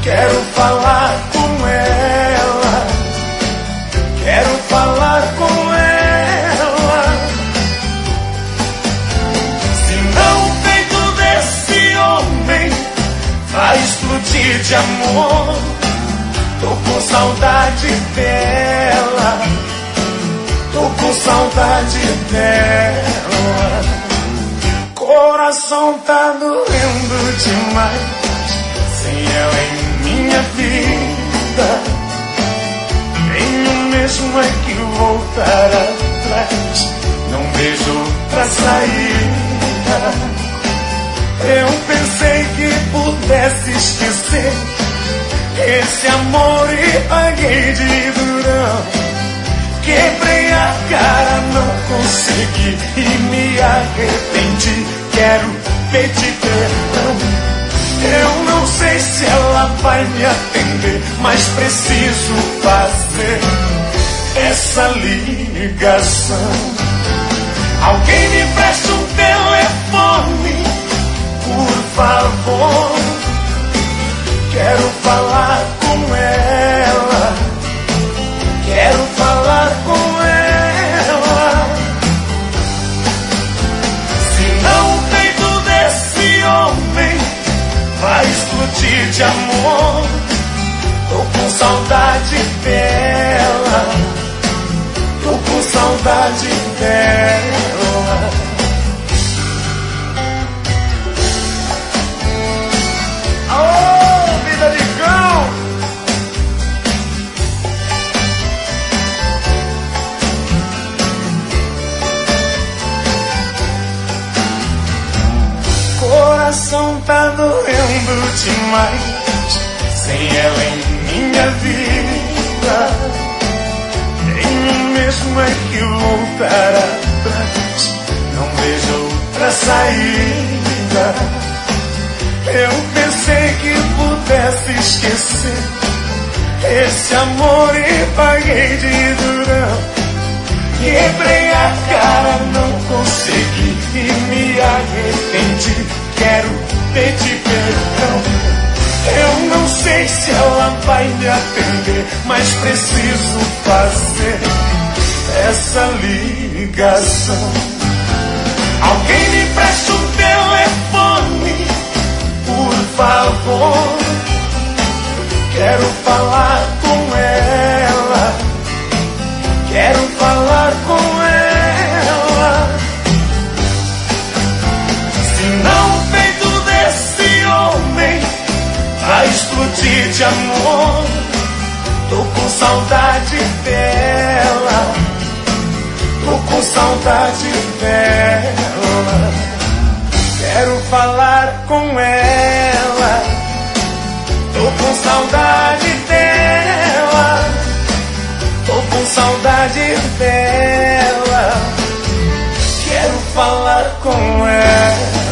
Quero falar com ela, quero falar com ela. Se não o peito desse homem vai explodir de amor, tô com saudade dela, tô com saudade dela. Coração tá doendo demais sem ela em minha vida. Tenho mesmo é que voltar atrás, não vejo outra saída. Eu pensei que pudesse esquecer esse amor e paguei de durão. Quebrei a cara, não consegui e me arrependi. Quero pedir perdão. Eu não sei se ela vai me atender, mas preciso fazer essa ligação. Alguém me presta um telefone, por favor. Quero falar com ela, quero falar com ela. Se não o peito desse homem vai explodir de amor, tô com saudade dela, tô com saudade dela. Oh, vida de cão! Coração tá doendo demais sem ela em minha vida. Tenho mesmo é que voltar atrás, não vejo outra saída. Eu pensei que pudesse esquecer esse amor e paguei de durão. Quebrei a cara, não consegui e me arrependi. Quero pedir perdão. Eu não sei se ela vai me atender, mas preciso fazer essa ligação. Alguém me presta um telefone, por favor. Quero falar com ela, quero falar com ela. Se não o peito desse homem vai explodir de amor, tô com saudade dela, tô com saudade dela. Quero falar com ela, tô com saudade dela, tô com saudade dela. Quero falar com ela.